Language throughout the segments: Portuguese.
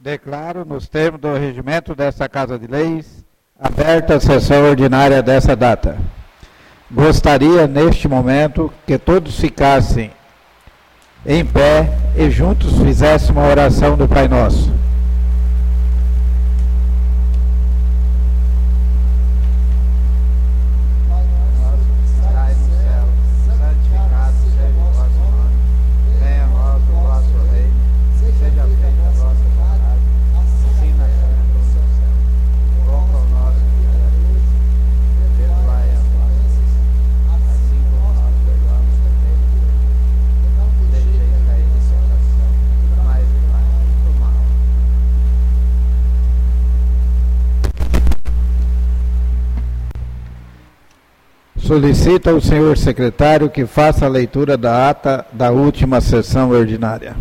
Declaro, nos termos do regimento desta Casa de Leis, aberta a sessão ordinária dessa data. Gostaria, neste momento, que todos ficassem em pé e juntos fizéssemos a oração do Pai Nosso. Solicito ao senhor secretário que faça a leitura da ata da última sessão ordinária.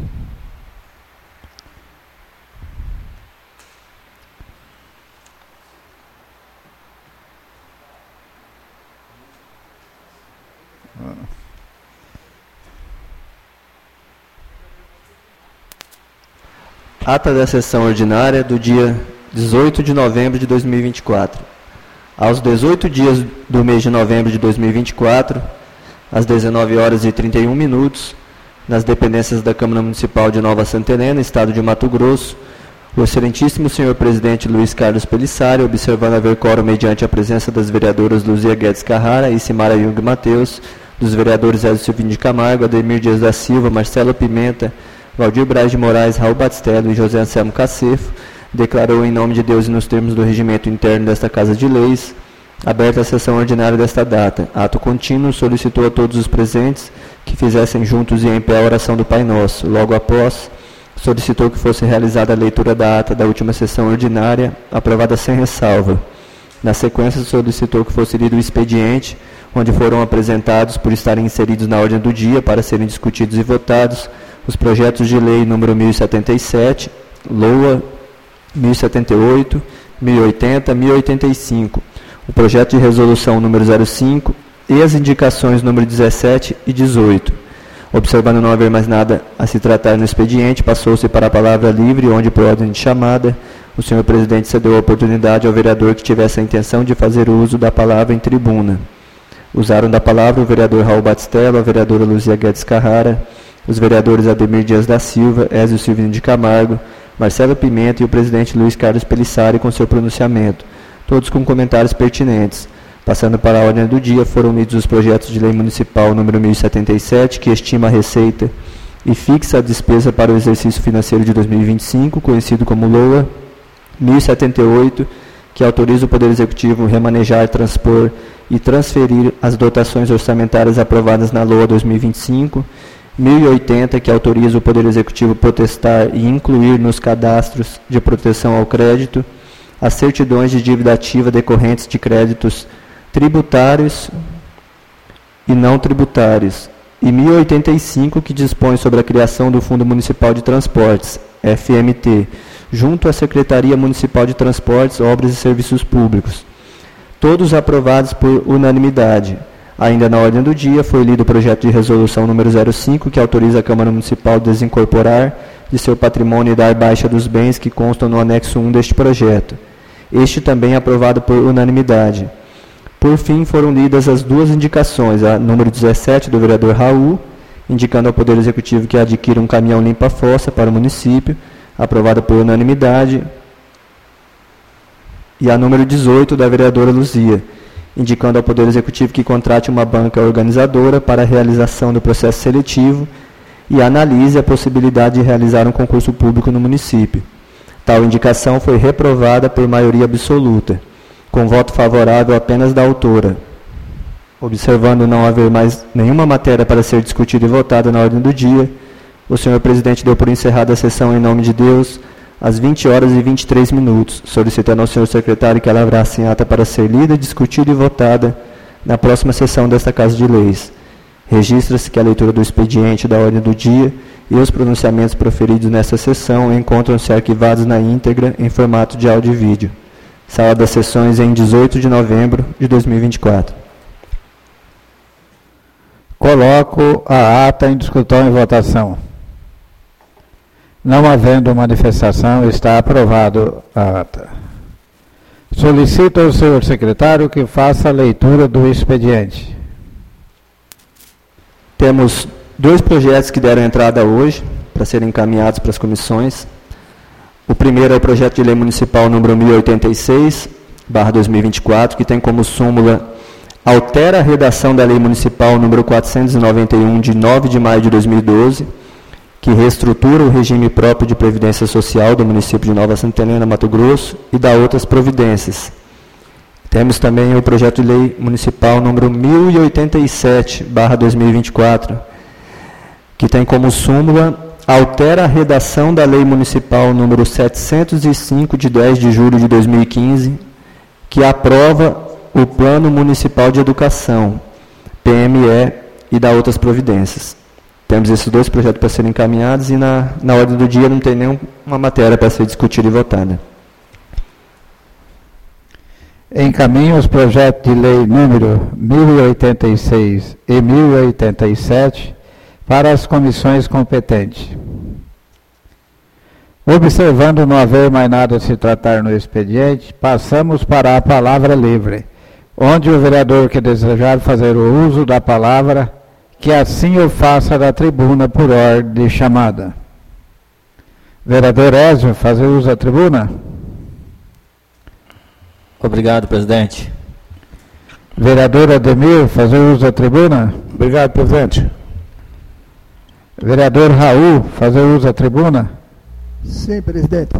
Ata da sessão ordinária do dia 18 de novembro de 2024. Aos 18 dias do mês de novembro de 2024, às 19 horas e 31 minutos, nas dependências da Câmara Municipal de Nova Santa Helena, Estado de Mato Grosso, o excelentíssimo senhor presidente Luiz Carlos Pelissari, observando haver quórum mediante a presença das vereadoras Luzia Guedes Carrara e Simara Jung Mateus, dos vereadores Hélio Silvino de Camargo, Ademir Dias da Silva, Marcelo Pimenta, Valdir Braz de Moraes, Raul Batistello e José Anselmo Cacefo, declarou em nome de Deus e nos termos do regimento interno desta Casa de Leis, aberta a sessão ordinária desta data. Ato contínuo, solicitou a todos os presentes que fizessem juntos e em pé a oração do Pai Nosso. Logo após, solicitou que fosse realizada a leitura da ata da última sessão ordinária, aprovada sem ressalva. Na sequência, solicitou que fosse lido o expediente, onde foram apresentados, por estarem inseridos na ordem do dia, para serem discutidos e votados, os projetos de lei número 1077, LOA 1078, 1080, 1085, o projeto de resolução número 05 e as indicações número 17 e 18. Observando não haver mais nada a se tratar no expediente, passou-se para a palavra livre, onde, por ordem de chamada, o senhor presidente cedeu a oportunidade ao vereador que tivesse a intenção de fazer uso da palavra em tribuna. Usaram da palavra o vereador Raul Batistello, a vereadora Luzia Guedes Carrara, os vereadores Ademir Dias da Silva, Hélio Silvino de Camargo, Marcelo Pimenta e o presidente Luiz Carlos Pelissari com seu pronunciamento, todos com comentários pertinentes. Passando para a ordem do dia, foram lidos os projetos de lei municipal número 1077, que estima a receita e fixa a despesa para o exercício financeiro de 2025, conhecido como LOA, 1078, que autoriza o Poder Executivo remanejar, transpor e transferir as dotações orçamentárias aprovadas na LOA 2025, 1080, que autoriza o Poder Executivo protestar e incluir nos cadastros de proteção ao crédito as certidões de dívida ativa decorrentes de créditos tributários e não tributários, e 1085, que dispõe sobre a criação do Fundo Municipal de Transportes, FMT, junto à Secretaria Municipal de Transportes, Obras e Serviços Públicos. Todos aprovados por unanimidade. Ainda na ordem do dia, foi lido o projeto de resolução número 05, que autoriza a Câmara Municipal a desincorporar de seu patrimônio e dar baixa dos bens que constam no anexo 1 deste projeto. Este também aprovado por unanimidade. Por fim, foram lidas as duas indicações, a número 17 do vereador Raul, indicando ao Poder Executivo que adquira um caminhão limpa-fossa para o município, aprovada por unanimidade, e a número 18 da vereadora Luzia, indicando ao Poder Executivo que contrate uma banca organizadora para a realização do processo seletivo e analise a possibilidade de realizar um concurso público no município. Tal indicação foi reprovada por maioria absoluta, com voto favorável apenas da autora. Observando não haver mais nenhuma matéria para ser discutida e votada na ordem do dia, o senhor presidente deu por encerrada a sessão em nome de Deus, às 20 horas e 23 minutos, solicitando ao senhor secretário que ela lavrasse em ata para ser lida, discutida e votada na próxima sessão desta Casa de Leis. Registra-se que a leitura do expediente da ordem do dia e os pronunciamentos proferidos nesta sessão encontram-se arquivados na íntegra em formato de áudio e vídeo. Sala das sessões em 18 de novembro de 2024. Coloco a ata em discussão e votação. Não havendo manifestação, está aprovado a ata. Solicito ao senhor secretário que faça a leitura do expediente. Temos 2 projetos que deram entrada hoje, para serem encaminhados para as comissões. O primeiro é o projeto de lei municipal número 1086/2024, que tem como súmula: altera a redação da lei municipal número 491, de 9 de maio de 2012, que reestrutura o regime próprio de previdência social do município de Nova Santa Helena, Mato Grosso, e dá outras providências. Temos também o projeto de lei municipal número 1087/2024, que tem como súmula: altera a redação da lei municipal número 705, de 10 de julho de 2015, que aprova o Plano Municipal de Educação, PME, e dá outras providências. Temos esses 2 projetos para serem encaminhados e na ordem do dia não tem nenhuma matéria para ser discutida e votada. Encaminho os projetos de lei número 1086 e 1087 para as comissões competentes. Observando não haver mais nada a se tratar no expediente, passamos para a palavra livre, onde o vereador que desejar fazer o uso da palavra, que assim o faça da tribuna por ordem de chamada. Vereador Ézio, fazer uso da tribuna? Obrigado, presidente. Vereador Ademir, fazer uso da tribuna? Obrigado, presidente. Vereador Raul, fazer uso da tribuna? Sim, presidente.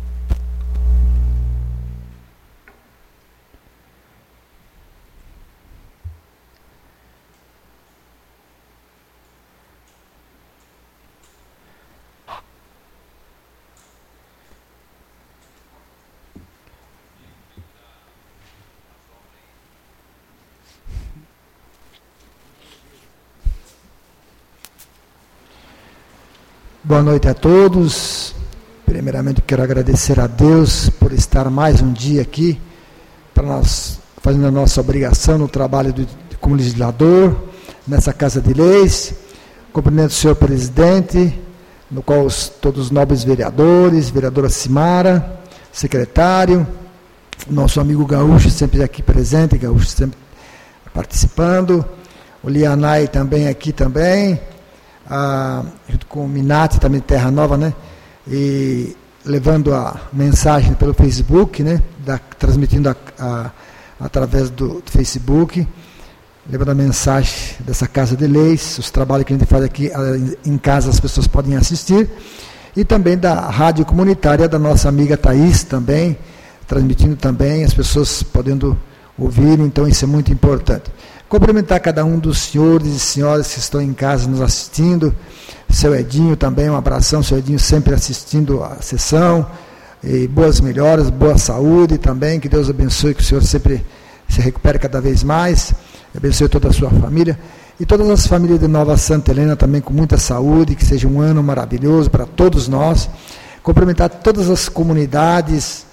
Boa noite a todos. Primeiramente, quero agradecer a Deus por estar mais um dia aqui, para nós fazendo a nossa obrigação no trabalho como legislador, nessa Casa de Leis. Cumprimento o senhor presidente, no qual todos os nobres vereadores, vereadora Simara, secretário, nosso amigo Gaúcho sempre aqui presente, Gaúcho sempre participando, o Lianai também aqui também, junto com o Minati, também de Terra Nova, né? E levando a mensagem pelo Facebook, né? Transmitindo através do Facebook, levando a mensagem dessa Casa de Leis, os trabalhos que a gente faz aqui em casa, as pessoas podem assistir, e também da rádio comunitária da nossa amiga Thaís também, transmitindo também, as pessoas podendo ouvir, então isso é muito importante. Cumprimentar cada um dos senhores e senhoras que estão em casa nos assistindo, seu Edinho também, um abração, seu Edinho sempre assistindo a sessão, e boas melhoras, boa saúde também, que Deus abençoe, que o senhor sempre se recupere cada vez mais, abençoe toda a sua família, e todas as famílias de Nova Santa Helena também com muita saúde, que seja um ano maravilhoso para todos nós. Cumprimentar todas as comunidades,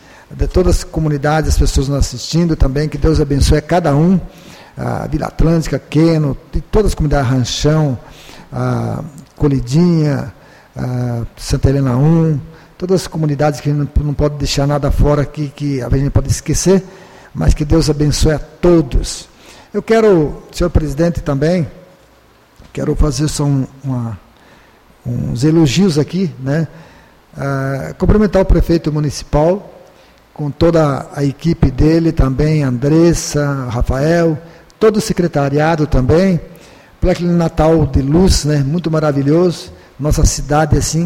as pessoas nos assistindo também, que Deus abençoe a cada um, a Vila Atlântica, Queno, e todas as comunidades, Ranchão, Colidinha, Santa Helena 1, todas as comunidades que não pode deixar nada fora que a gente pode esquecer, mas que Deus abençoe a todos. Eu quero, senhor presidente, também, quero fazer só uns elogios aqui, né? Cumprimentar o prefeito municipal, com toda a equipe dele também, Andressa, Rafael, todo o secretariado também, por aquele Natal de luz, né, muito maravilhoso. Nossa cidade, assim,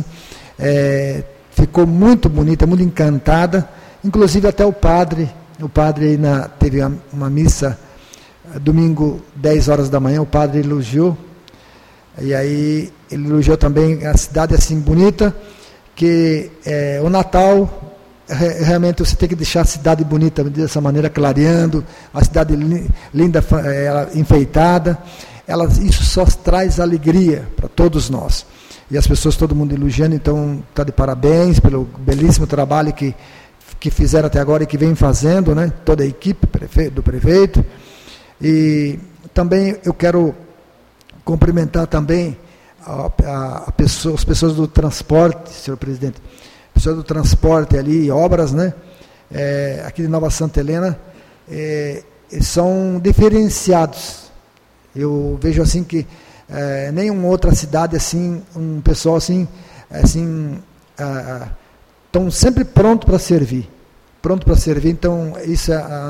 ficou muito bonita, muito encantada, inclusive até o padre aí teve uma missa, domingo, 10 horas da manhã, o padre elogiou, e aí ele elogiou também a cidade, assim, bonita, que o Natal, realmente você tem que deixar a cidade bonita dessa maneira, clareando, a cidade linda, enfeitada, isso só traz alegria para todos nós, e as pessoas, todo mundo elogiando, então está de parabéns pelo belíssimo trabalho que fizeram até agora e que vem fazendo, né? Toda a equipe do prefeito. E também eu quero cumprimentar também as pessoas do transporte, senhor presidente, pessoas do transporte ali, obras, né? Aqui de Nova Santa Helena, são diferenciados. Eu vejo assim que nenhuma outra cidade assim, um pessoal assim estão sempre pronto para servir, então isso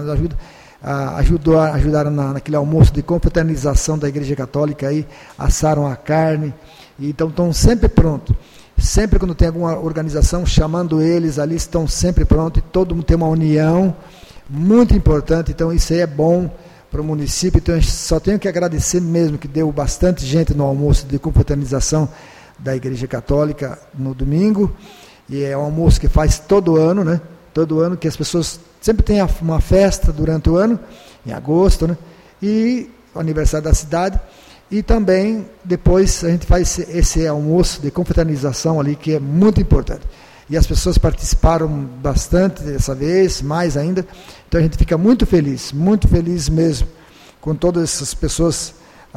ajudaram naquele almoço de confraternização da Igreja Católica aí, assaram a carne, então estão sempre prontos. Sempre quando tem alguma organização chamando eles ali, estão sempre prontos, e todo mundo tem uma união muito importante, então isso aí é bom para o município. Então eu só tenho que agradecer mesmo, que deu bastante gente no almoço de confraternização da Igreja Católica no domingo, e é um almoço que faz todo ano, né? Todo ano, que as pessoas sempre têm uma festa durante o ano, em agosto, né? E o aniversário da cidade. E também, depois, a gente faz esse almoço de confraternização ali, que é muito importante. E as pessoas participaram bastante dessa vez, mais ainda. Então, a gente fica muito feliz mesmo, com todas essas pessoas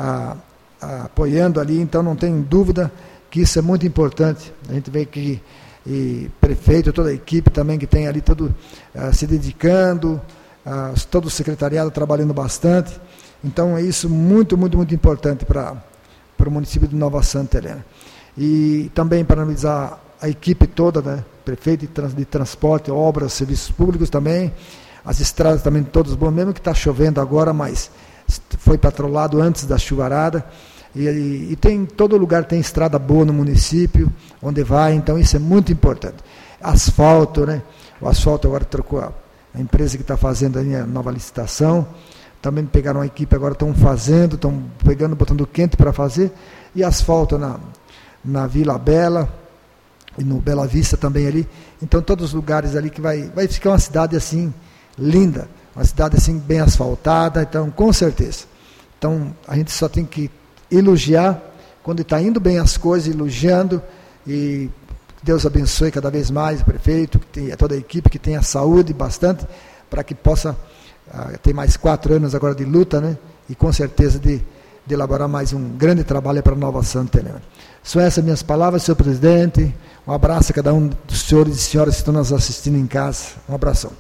apoiando ali. Então, não tem dúvida que isso é muito importante. A gente vê que prefeito, toda a equipe também que tem ali, todo se dedicando, todo o secretariado trabalhando bastante. Então, é isso muito, muito, muito importante para o município de Nova Santa Helena. E também parabenizar a equipe toda, né? Prefeito de transporte, obras, serviços públicos também, as estradas também todas boas, mesmo que está chovendo agora, mas foi patrolado antes da chuvarada. E tem, todo lugar tem estrada boa no município, onde vai, então isso é muito importante. Asfalto, né? O asfalto agora trocou a empresa que está fazendo a nova licitação. Também pegaram uma equipe, agora estão fazendo, estão pegando, botando quente para fazer, e asfalto na Vila Bela, e no Bela Vista também ali. Então, todos os lugares ali que vai ficar uma cidade assim, linda, uma cidade assim, bem asfaltada, então, com certeza. Então, a gente só tem que elogiar, quando está indo bem as coisas, elogiando, e Deus abençoe cada vez mais o prefeito, toda a equipe, que tenha saúde bastante, para que possa... tem mais 4 anos agora de luta, né? E com certeza de elaborar mais um grande trabalho para Nova Santa Helena. São essas minhas palavras, senhor presidente. Um abraço a cada um dos senhores e senhoras que estão nos assistindo em casa. Um abração.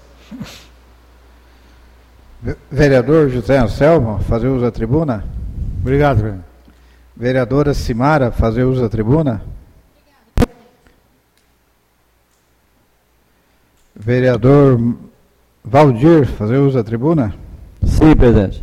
Vereador José Anselmo, fazer uso da tribuna. Obrigado, vereador. Vereadora Simara, fazer uso da tribuna. Vereador Valdir, fazer uso da tribuna? Sim, presidente.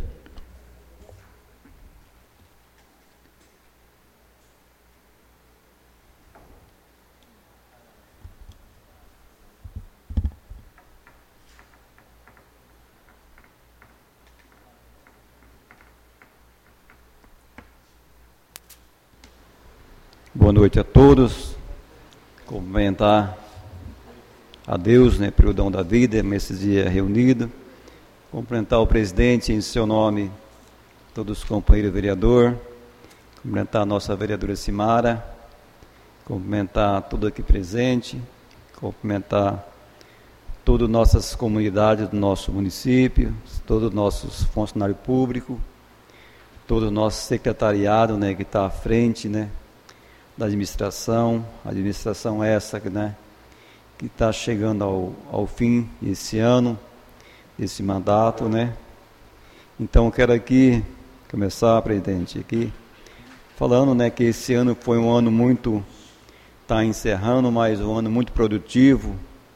Boa noite a todos. Cumprimentar a Deus, né, pelo dom da vida, nesse dia reunido. Cumprimentar o presidente em seu nome, todos os companheiros vereador. Cumprimentar a nossa vereadora Simara. Cumprimentar tudo aqui presente. Cumprimentar todas as nossas comunidades do nosso município, todos os nossos funcionários públicos, todo o nosso secretariado, né, que está à frente, né, da administração essa, né, que está chegando ao fim esse ano, esse mandato, né. Então, eu quero aqui começar, presidente, aqui falando, né, que esse ano foi um ano muito, está encerrando, mas um ano muito produtivo,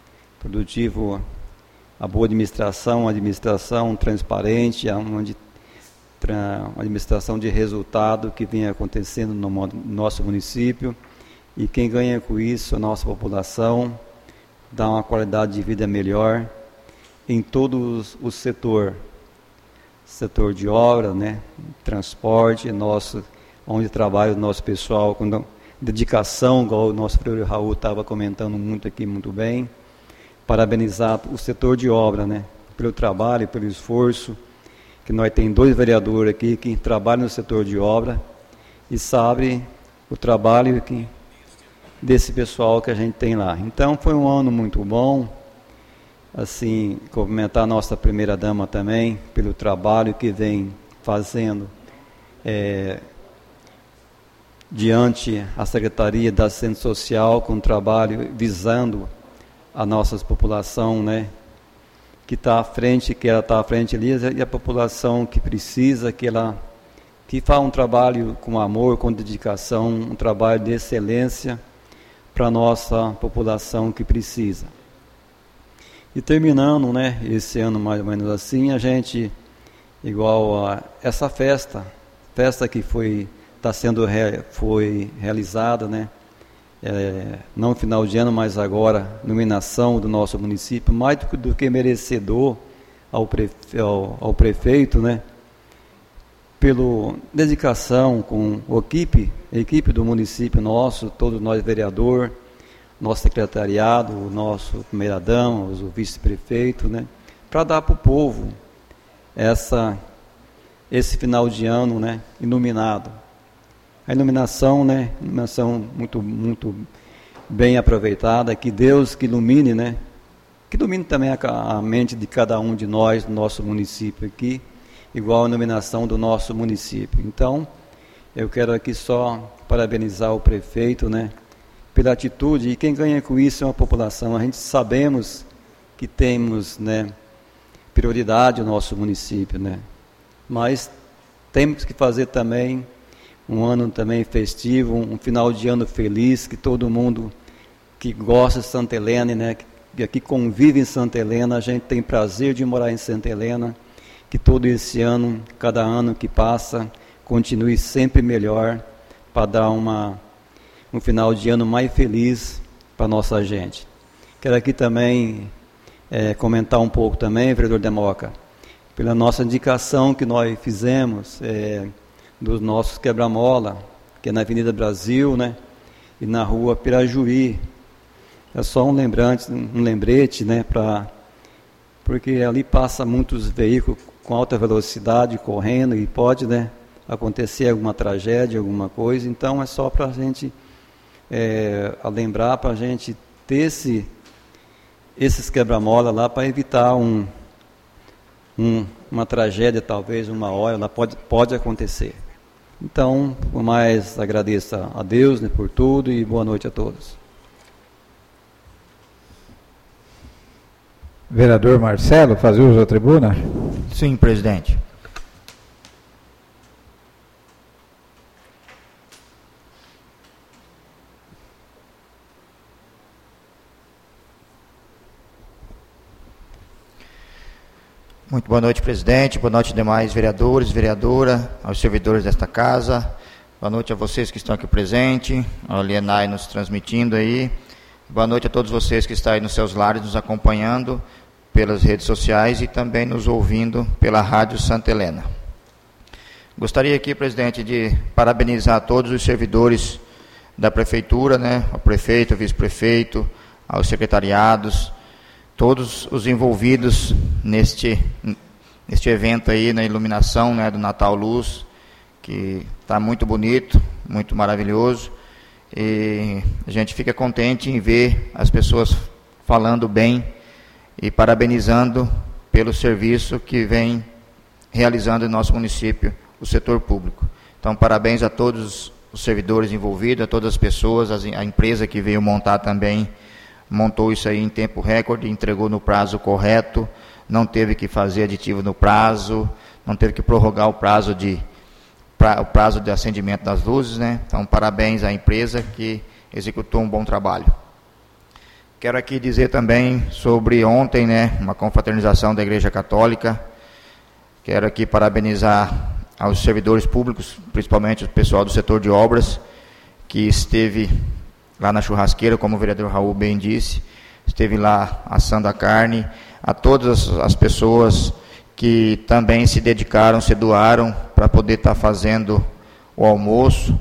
a boa administração transparente, uma administração de resultado que vem acontecendo no nosso município, e quem ganha com isso, a nossa população, dá uma qualidade de vida melhor em todo o setor de obra, né, transporte, onde trabalha o nosso pessoal, com dedicação, igual o nosso vereador Raul estava comentando muito aqui, muito bem. Parabenizar o setor de obra, né, pelo trabalho, pelo esforço, que nós temos 2 vereadores aqui que trabalham no setor de obra e sabem o trabalho desse pessoal que a gente tem lá. Então, foi um ano muito bom. Assim, cumprimentar a nossa primeira-dama também, pelo trabalho que vem fazendo diante a Secretaria da Assistência Social, com um trabalho visando a nossa população, né, que está à frente, que ela está à frente ali, e a população que precisa, que faz um trabalho com amor, com dedicação, um trabalho de excelência para a nossa população que precisa. E terminando, né, esse ano mais ou menos assim, a gente, igual a essa festa que foi realizada, né, não no final de ano, mas agora, iluminação do nosso município, mais do que merecedor ao prefeito, né, pela dedicação com a equipe do município nosso, todos nós vereador, nosso secretariado, o nosso primeira-dama, o vice-prefeito, né, para dar para o povo esse final de ano, né, iluminado. A iluminação, né, iluminação muito, muito bem aproveitada, que Deus que ilumine, né, que ilumine também a mente de cada um de nós, do nosso município aqui, igual a iluminação do nosso município. Então, eu quero aqui só parabenizar o prefeito, né, pela atitude, e quem ganha com isso é uma população. A gente sabemos que temos, né, prioridade no nosso município, né, mas temos que fazer também um ano também festivo, um final de ano feliz, que todo mundo que gosta de Santa Helena, né, que convive em Santa Helena, a gente tem prazer de morar em Santa Helena, que todo esse ano, cada ano que passa, continue sempre melhor, para dar um final de ano mais feliz para a nossa gente. Quero aqui também comentar um pouco também, vereador Democa, pela nossa indicação que nós fizemos, dos nossos quebra-mola, que é na Avenida Brasil, né, e na rua Pirajuí. É só um lembrete, né, porque ali passa muitos veículos com alta velocidade, correndo, e pode, né, acontecer alguma tragédia, alguma coisa. Então é só para a gente lembrar, para a gente ter esses quebra-mola lá, para evitar uma tragédia, talvez uma hora, ela pode acontecer. Então, por mais, agradeço a Deus, né, por tudo, e boa noite a todos. Vereador Marcelo, faz uso da tribuna? Sim, presidente. Muito boa noite, presidente. Boa noite, demais vereadores, vereadora, aos servidores desta casa. Boa noite a vocês que estão aqui presentes, a Lienai nos transmitindo aí. Boa noite a todos vocês que estão aí nos seus lares nos acompanhando pelas redes sociais e também nos ouvindo pela Rádio Santa Helena. Gostaria aqui, presidente, de parabenizar todos os servidores da prefeitura, né, o prefeito, o vice-prefeito, aos secretariados, todos os envolvidos neste evento aí, na iluminação, né, do Natal Luz, que está muito bonito, muito maravilhoso, e a gente fica contente em ver as pessoas falando bem e parabenizando pelo serviço que vem realizando em nosso município, o setor público. Então, parabéns a todos os servidores envolvidos, a todas as pessoas, a empresa que veio montar também, montou isso aí em tempo recorde, entregou no prazo correto, não teve que fazer aditivo no prazo, não teve que prorrogar o prazo de acendimento das luzes, né? Então, parabéns à empresa que executou um bom trabalho. Quero aqui dizer também sobre ontem, né, uma confraternização da Igreja Católica. Quero aqui parabenizar aos servidores públicos, principalmente o pessoal do setor de obras, que esteve lá na churrasqueira, como o vereador Raul bem disse, esteve lá assando a carne, a todas as pessoas que também se dedicaram, se doaram para poder estar fazendo o almoço,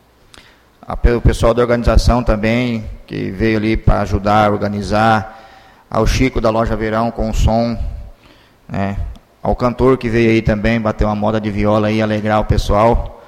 o pessoal da organização também, que veio ali para ajudar a organizar, ao Chico da Loja Verão com o som, né, ao cantor que veio aí também, bater uma moda de viola aí, alegrar o pessoal,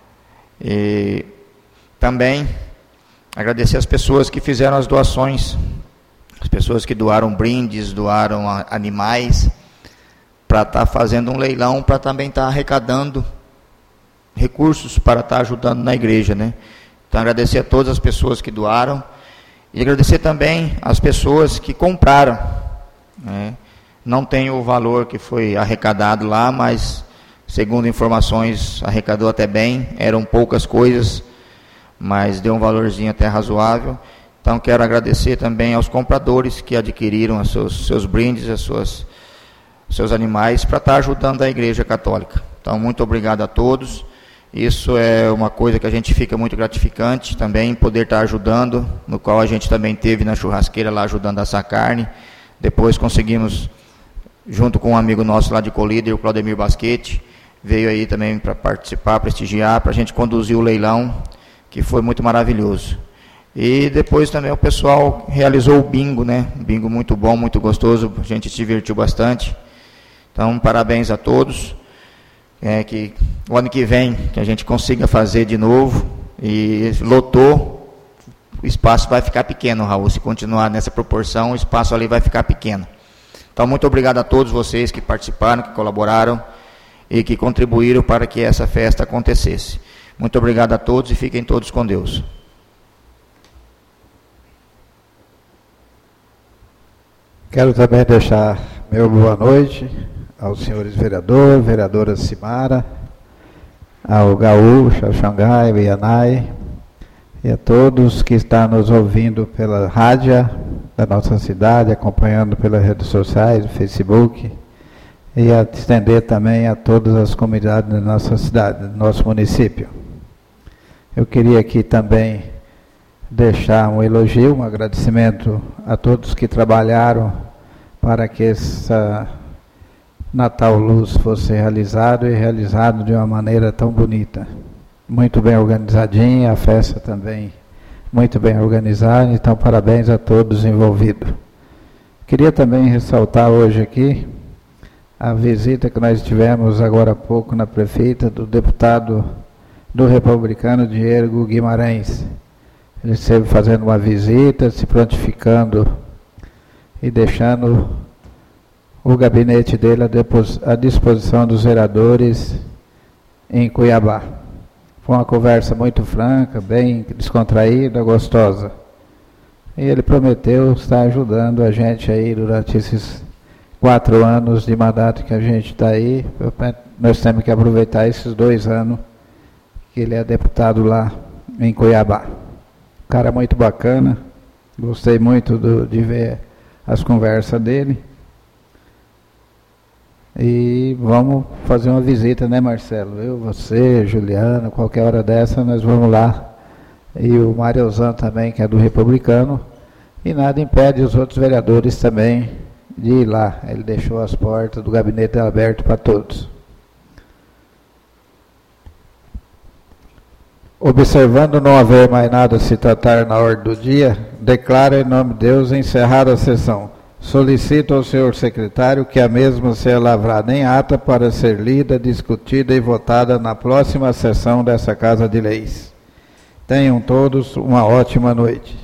e também agradecer as pessoas que fizeram as doações, as pessoas que doaram brindes, doaram animais, para estar fazendo um leilão, para também estar arrecadando recursos para estar ajudando na igreja, né? Então, agradecer a todas as pessoas que doaram e agradecer também as pessoas que compraram, né? Não tem o valor que foi arrecadado lá, mas, segundo informações, arrecadou até bem, eram poucas coisas, mas deu um valorzinho até razoável. Então, quero agradecer também aos compradores que adquiriram os seus brindes, seus animais, para estar ajudando a Igreja Católica. Então, muito obrigado a todos. Isso é uma coisa que a gente fica muito gratificante também, poder estar ajudando, no qual a gente também teve na churrasqueira lá ajudando a assar carne. Depois conseguimos, junto com um amigo nosso lá de Colíder, o Claudemir Basquete, veio aí também para participar, prestigiar, para a gente conduzir o leilão, que foi muito maravilhoso. E depois também o pessoal realizou o bingo, né? Um bingo muito bom, muito gostoso, a gente se divertiu bastante. Então, parabéns a todos. Que o ano que vem que a gente consiga fazer de novo. E lotou, o espaço vai ficar pequeno, Raul. Se continuar nessa proporção, o espaço ali vai ficar pequeno. Então, muito obrigado a todos vocês que participaram, que colaboraram e que contribuíram para que essa festa acontecesse. Muito obrigado a todos e fiquem todos com Deus. Quero também deixar meu boa noite aos senhores vereadores, vereadora Simara, ao Gaúcho, ao Xangai, ao Ianai, e a todos que estão nos ouvindo pela rádio da nossa cidade, acompanhando pelas redes sociais, Facebook, e a estender também a todas as comunidades da nossa cidade, do nosso município. Eu queria aqui também deixar um elogio, um agradecimento a todos que trabalharam para que essa Natal Luz fosse realizado e realizado de uma maneira tão bonita. Muito bem organizadinha, a festa também muito bem organizada, então parabéns a todos envolvidos. Queria também ressaltar hoje aqui a visita que nós tivemos agora há pouco na prefeita do deputado do Republicano Diego Guimarães. Ele esteve fazendo uma visita, se prontificando e deixando o gabinete dele à disposição dos vereadores em Cuiabá. Foi uma conversa muito franca, bem descontraída, gostosa. E ele prometeu estar ajudando a gente aí durante esses 4 anos de mandato que a gente está aí. Nós temos que aproveitar esses 2 anos que ele é deputado lá em Cuiabá. Cara muito bacana, gostei muito de ver as conversas dele. E vamos fazer uma visita, né, Marcelo? Eu, você, Juliana, qualquer hora dessa nós vamos lá. E o Mariozão também, que é do Republicano. E nada impede os outros vereadores também de ir lá. Ele deixou as portas do gabinete abertas para todos. Observando não haver mais nada a se tratar na ordem do dia, declaro em nome de Deus encerrada a sessão. Solicito ao senhor secretário que a mesma seja lavrada em ata para ser lida, discutida e votada na próxima sessão dessa Casa de Leis. Tenham todos uma ótima noite.